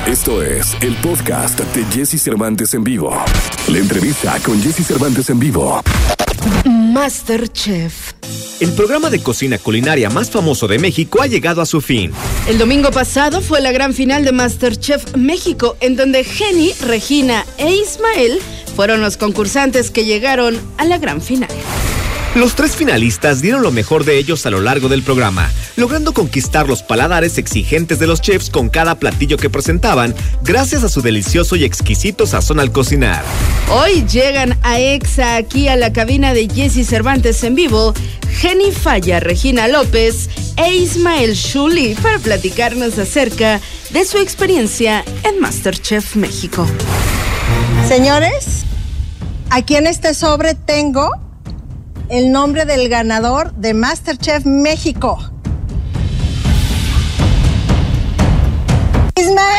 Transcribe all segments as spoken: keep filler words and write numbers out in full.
Esto es el podcast de Jesse Cervantes en vivo. La entrevista con Jesse Cervantes en vivo. MasterChef. El programa de cocina culinaria más famoso de México ha llegado a su fin. El domingo pasado fue la gran final de MasterChef México, en donde Jenny, Regina e Ismael fueron los concursantes que llegaron a la gran final. Los tres finalistas dieron lo mejor de ellos a lo largo del programa, logrando conquistar los paladares exigentes de los chefs con cada platillo que presentaban, gracias a su delicioso y exquisito sazón al cocinar. Hoy llegan a Exa, aquí a la cabina de Jesse Cervantes en vivo, Jenny Falla, Regina López e Ismael Shuli para platicarnos acerca de su experiencia en MasterChef México. Señores, aquí en este sobre tengo el nombre del ganador de MasterChef México. ¡Ismael!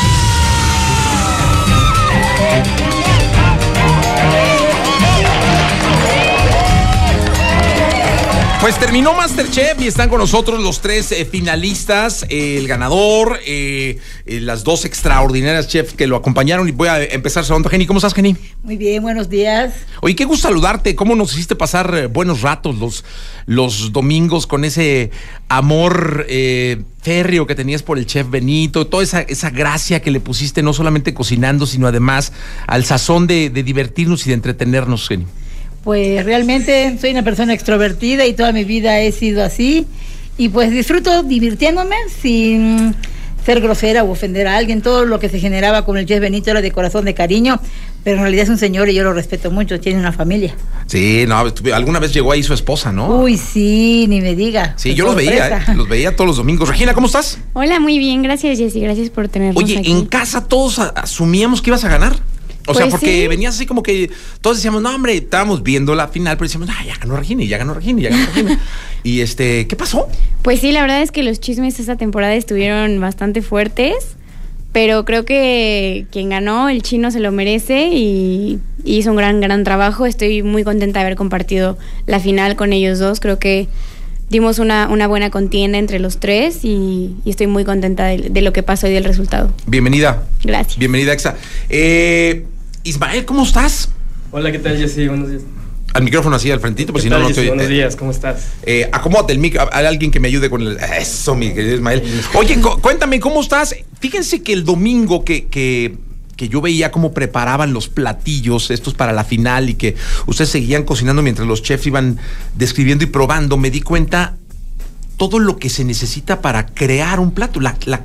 Pues terminó MasterChef y están con nosotros los tres eh, finalistas, eh, el ganador, eh, eh, las dos extraordinarias chefs que lo acompañaron. Y voy a empezar saludando a Jenny. ¿Cómo estás, Jenny? Muy bien, buenos días. Oye, qué gusto saludarte. ¿Cómo nos hiciste pasar eh, buenos ratos los, los domingos con ese amor eh, férreo que tenías por el chef Benito? Toda esa, esa gracia que le pusiste no solamente cocinando, sino además al sazón de, de divertirnos y de entretenernos, Jenny. Pues realmente soy una persona extrovertida y toda mi vida he sido así. Y pues disfruto divirtiéndome sin ser grosera o ofender a alguien. Todo lo que se generaba con el chef Benito era de corazón, de cariño. Pero en realidad es un señor y yo lo respeto mucho. Tiene una familia. Sí, no, alguna vez llegó ahí su esposa, ¿no? Uy, sí, ni me diga. Sí, yo los veía, eh, los veía todos los domingos. Regina, ¿cómo estás? Hola, muy bien, gracias, Jessy, gracias por tenernos Oye, aquí. en casa todos asumíamos que ibas a ganar. O sea, Pues porque sí. venías así como que todos decíamos, no, hombre, estábamos viendo la final, pero decíamos, ah, ya ganó Regina, ya ganó Regina, ya ganó Regina. Y este, ¿qué pasó? Pues sí, la verdad es que los chismes esta temporada estuvieron bastante fuertes, pero creo que quien ganó, el chino, se lo merece y, y hizo un gran, gran trabajo. Estoy muy contenta de haber compartido la final con ellos dos. Creo que dimos una, una buena contienda entre los tres y, y estoy muy contenta de, de lo que pasó y del resultado. Bienvenida. Gracias. Bienvenida, Exa. Eh, Ismael, ¿cómo estás? Hola, ¿qué tal, Jessy? Buenos días. Al micrófono así, al frentito, pues si no, no estoy. Buenos eh, días, ¿cómo estás? Eh, acomódate el micro, hay alguien que me ayude con el. Eso, mi querido Ismael. Oye, cu- cuéntame, ¿cómo estás? Fíjense que el domingo que. que que yo veía cómo preparaban los platillos estos para la final y que ustedes seguían cocinando mientras los chefs iban describiendo y probando, me di cuenta todo lo que se necesita para crear un plato. La, la,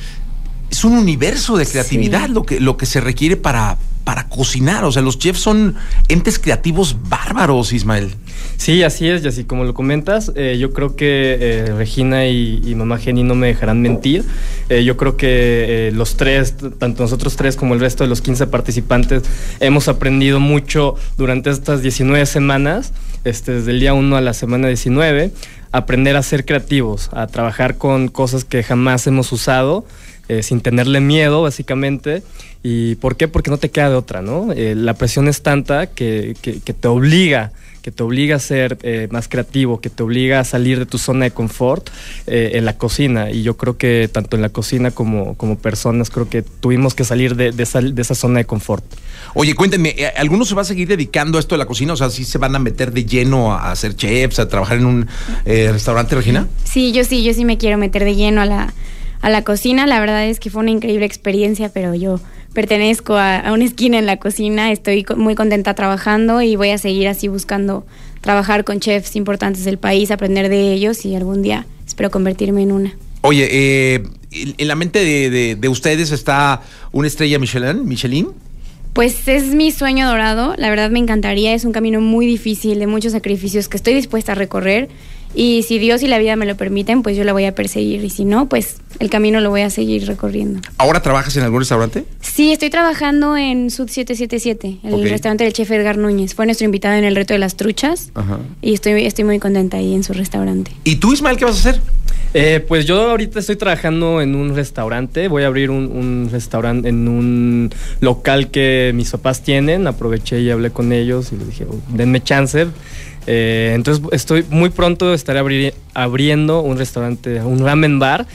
es un universo de creatividad sí. lo, que, lo que se requiere para, para cocinar. O sea, los chefs son entes creativos bárbaros, Ismael. Sí, así es, y así como lo comentas, eh, yo creo que eh, Regina y, y mamá Jenny no me dejarán mentir. Eh, yo creo que eh, los tres, tanto nosotros tres como el resto de los quince participantes, hemos aprendido mucho durante estas diecinueve semanas, este, desde el día uno a la semana diecinueve, aprender a ser creativos, a trabajar con cosas que jamás hemos usado, eh, sin tenerle miedo, básicamente. ¿Y por qué? Porque no te queda de otra, ¿no? Eh, la presión es tanta que, que, que te obliga que te obliga a ser eh, más creativo, que te obliga a salir de tu zona de confort eh, en la cocina. Y yo creo que tanto en la cocina como, como personas, creo que tuvimos que salir de, de, esa, de esa zona de confort. Oye, cuéntenme, ¿alguno se va a seguir dedicando a esto de la cocina? O sea, ¿sí se van a meter de lleno a ser chefs, a trabajar en un eh, restaurante, Regina? Sí, yo sí, yo sí me quiero meter de lleno a la, a la cocina. La verdad es que fue una increíble experiencia, pero yo pertenezco a, a una esquina en la cocina, estoy muy contenta trabajando y voy a seguir así buscando trabajar con chefs importantes del país, aprender de ellos y algún día espero convertirme en una. Oye, eh, en la mente de, de, de ustedes está una estrella Michelin, Michelin. Pues es mi sueño dorado, la verdad me encantaría, es un camino muy difícil, de muchos sacrificios que estoy dispuesta a recorrer y si Dios y la vida me lo permiten, pues yo la voy a perseguir y si no, pues el camino lo voy a seguir recorriendo. ¿Ahora trabajas en algún restaurante? Sí, estoy trabajando en Sud siete siete siete, el okay. restaurante del chef Edgar Núñez, fue nuestro invitado en el reto de las truchas. Ajá. Y estoy, estoy muy contenta ahí en su restaurante. ¿Y tú, Ismael, qué vas a hacer? Eh, pues yo ahorita estoy trabajando en un restaurante, voy a abrir un, un restaurante en un local que mis papás tienen, aproveché y hablé con ellos y les dije, oh, denme chance. Eh, entonces estoy muy pronto estaré abrir, abriendo un restaurante, un ramen bar.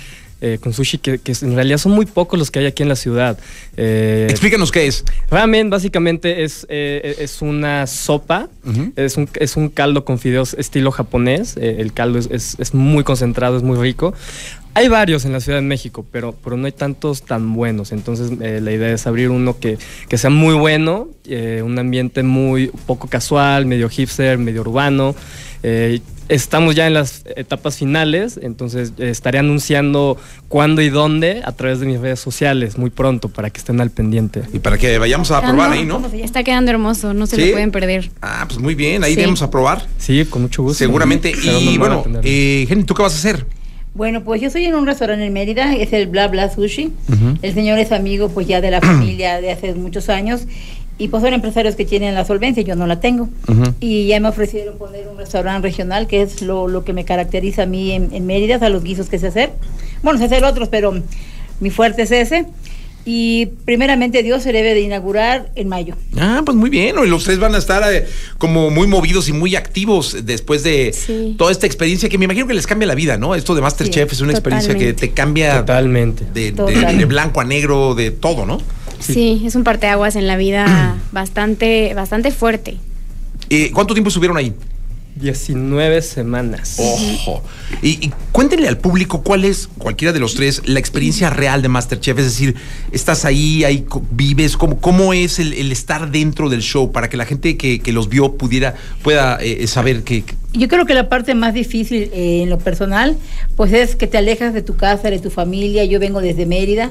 eh, con sushi, que, que en realidad son muy pocos los que hay aquí en la ciudad. Eh, Explícanos qué es. Ramen básicamente es, eh, es una sopa, uh-huh. es, un, es un caldo con fideos estilo japonés. Eh, el caldo es, es, es muy concentrado, es muy rico. Hay varios en la Ciudad de México, pero, pero no hay tantos tan buenos. Entonces eh, la idea es abrir uno que, que sea muy bueno, eh, un ambiente muy poco casual, medio hipster, medio urbano. Eh, estamos ya en las etapas finales, entonces eh, estaré anunciando cuándo y dónde a través de mis redes sociales muy pronto para que estén al pendiente. Y para que vayamos a probar ahí, ¿no? Está quedando hermoso, no se ¿Sí? lo pueden perder. Ah, pues muy bien, ahí Sí. debemos a probar. Sí, con mucho gusto. Seguramente. Pero Y no bueno, eh, Jenny, ¿tú qué vas a hacer? Bueno, pues yo estoy en un restaurante en Mérida, es el Bla Bla Sushi. Uh-huh. El señor es amigo pues ya de la familia de hace muchos años y pues son empresarios que tienen la solvencia, yo no la tengo. Uh-huh. Y ya me ofrecieron poner un restaurante regional, que es lo, lo que me caracteriza a mí en, en Mérida, a los guisos que sé hacer. Bueno, sé hacer otros, pero mi fuerte es ese. Y primeramente Dios se debe de inaugurar en mayo. Ah, pues muy bien. Y los tres van a estar eh, como muy movidos y muy activos después de sí. toda esta experiencia que me imagino que les cambia la vida, ¿no? Esto de MasterChef sí, es una totalmente. experiencia que te cambia totalmente de, de, de blanco a negro, de todo, ¿no? Sí, sí es un parteaguas en la vida bastante, bastante fuerte. Eh, ¿Cuánto tiempo estuvieron ahí? diecinueve semanas. Ojo. Y, y cuéntenle al público cuál es, cualquiera de los tres, la experiencia real de MasterChef. Es decir, estás ahí, ahí vives, ¿cómo, cómo es el, el estar dentro del show para que la gente que, que los vio pudiera, pueda eh, saber que... Yo creo que la parte más difícil eh, en lo personal, pues es que te alejas de tu casa, de tu familia. Yo vengo desde Mérida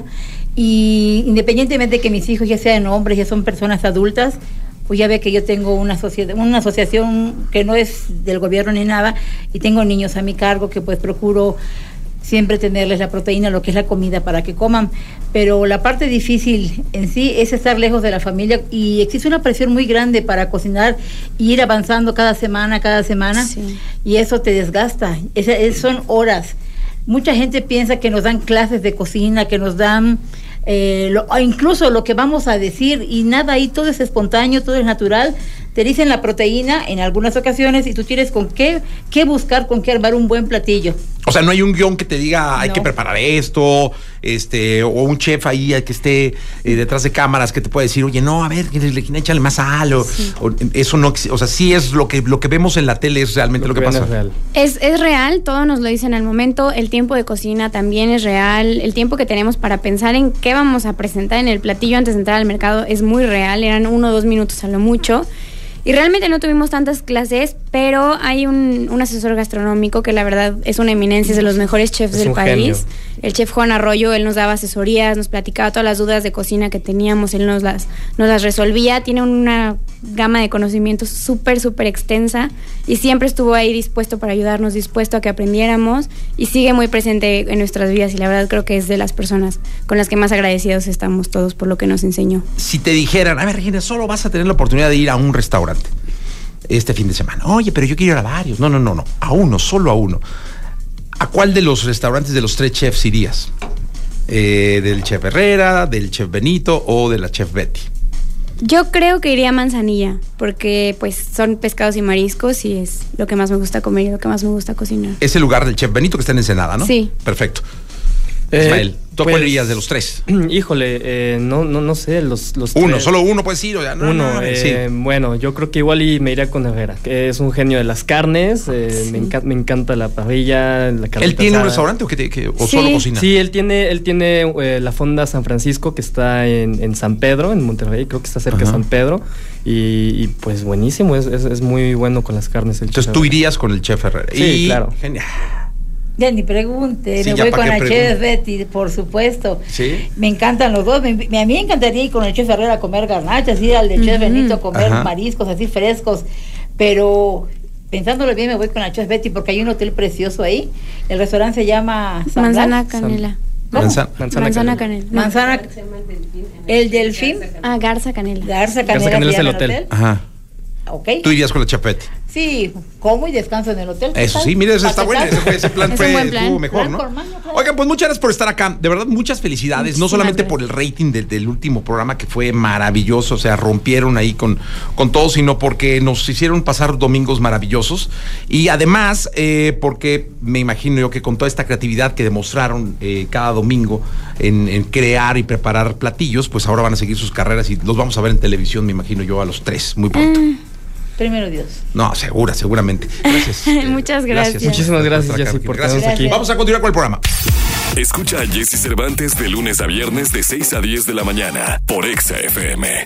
y independientemente de que mis hijos ya sean hombres, ya son personas adultas, pues ya ve que yo tengo una sociedad, una asociación que no es del gobierno ni nada, y tengo niños a mi cargo que pues procuro siempre tenerles la proteína, lo que es la comida para que coman, pero la parte difícil en sí es estar lejos de la familia y existe una presión muy grande para cocinar y ir avanzando cada semana, cada semana, sí. y eso te desgasta, es, es, son horas. Mucha gente piensa que nos dan clases de cocina, que nos dan eh, lo, incluso lo que vamos a decir, y nada, ahí todo es espontáneo, todo es natural. Te dicen la proteína en algunas ocasiones y tú tienes con qué, qué buscar, con qué armar un buen platillo. O sea, no hay un guión que te diga hay no. que preparar esto, este, o un chef ahí que esté eh, detrás de cámaras que te pueda decir, oye, no, a ver, échale más sal, o, sí. o eso no, o sea, sí es lo que lo que vemos en la tele, es realmente lo, lo que, que pasa. Es real. Es, es real, todo nos lo dicen al momento, el tiempo de cocina también es real, el tiempo que tenemos para pensar en qué vamos a presentar en el platillo antes de entrar al mercado es muy real, eran uno o dos minutos a lo mucho. Y realmente no tuvimos tantas clases, pero hay un, un asesor gastronómico que la verdad es una eminencia, es de los mejores chefs es del país. Genio. El chef Juan Arroyo, él nos daba asesorías, nos platicaba todas las dudas de cocina que teníamos, él nos las, nos las resolvía. Tiene una gama de conocimientos súper, súper extensa y siempre estuvo ahí dispuesto para ayudarnos, dispuesto a que aprendiéramos y sigue muy presente en nuestras vidas y la verdad creo que es de las personas con las que más agradecidos estamos todos por lo que nos enseñó. Si te dijeran, a ver, Regina, solo vas a tener la oportunidad de ir a un restaurante este fin de semana. Oye, pero yo quiero ir a varios. No, no, no, no. A uno, solo a uno. ¿A cuál de los restaurantes de los tres chefs irías? Eh, ¿Del chef Herrera, del chef Benito o de la chef Betty? Yo creo que iría a Manzanilla, porque pues son pescados y mariscos y es lo que más me gusta comer y lo que más me gusta cocinar. Es el lugar del chef Benito que está en Ensenada, ¿no? Sí. Perfecto. Eh, Ismael, ¿tú pues, cuál irías de los tres? Híjole, eh, no, no, no sé, los, los Uno, tres. solo uno puedes ir. O ya, no, uno, no, eh, sí. Bueno, yo creo que igual y me iría con Herrera, que es un genio de las carnes, eh, sí. me, enca me encanta la parrilla, la carne. ¿Él tiene asada. un restaurante o, que te, que, o sí. solo cocina? Sí, él tiene, él tiene eh, la Fonda San Francisco, que está en, en San Pedro, en Monterrey, creo que está cerca Ajá. de San Pedro, y, y pues buenísimo, es, es, es muy bueno con las carnes. El Entonces tú irías con el chef Herrera. Sí, y... claro. Genial. Ya ni pregunte, sí, me voy con la chef Betty, por supuesto. ¿Sí? Me encantan los dos. Me, me, a mí me encantaría ir con el chef Herrera a comer garnachas, ir al de chef uh-huh. Benito a comer Ajá. mariscos así frescos. Pero pensándolo bien, me voy con la chef Betty porque hay un hotel precioso ahí. El restaurante se llama San Manzana Canela. Manzana, Manzana, Manzana Canela. Manzana, el Delfín. Ah, Garza Canela. Garza Canela, Garza Canela es el hotel. hotel. Ajá. Okay. ¿Tú irías con la chef Betty? Sí, como y descanso en el hotel. Eso sí, mire, ese está bueno. Ese, ese plan Es fue, un buen plan. estuvo mejor, Plan ¿no? por mano, claro. Oigan, pues muchas gracias por estar acá. De verdad, muchas felicidades. Muchísimas no solamente gracias. por el rating del, del último programa, que fue maravilloso. O sea, rompieron ahí con, con todo, sino porque nos hicieron pasar domingos maravillosos. Y además, eh, porque me imagino yo que con toda esta creatividad que demostraron eh, cada domingo en, en crear y preparar platillos, pues ahora van a seguir sus carreras y los vamos a ver en televisión, me imagino yo, a los tres, muy pronto. Mm. Primero Dios. No, segura, seguramente. Gracias. eh, Muchas gracias. Muchísimas gracias, estar acá, Jessy, por Gracias. tenernos aquí. Vamos a continuar con el programa. Escucha a Jessy Cervantes de lunes a viernes de seis a diez de la mañana por Exa F M.